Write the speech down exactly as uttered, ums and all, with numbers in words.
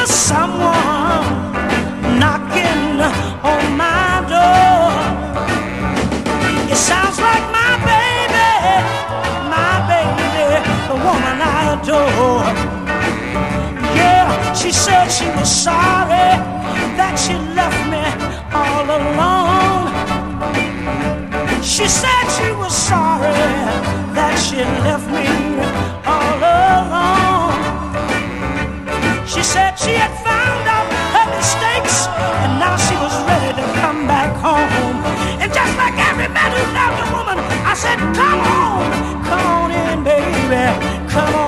hear someone knocking on my door. It sounds like my baby, my baby, the woman I adore. Yeah, she said she was sorry that she left me all alone. She said she was sorry that she left me all alone. She said she had found out her mistakes and now she was ready to come back home. And just like every man who loved a woman, I said, come on, come on in, baby, come on.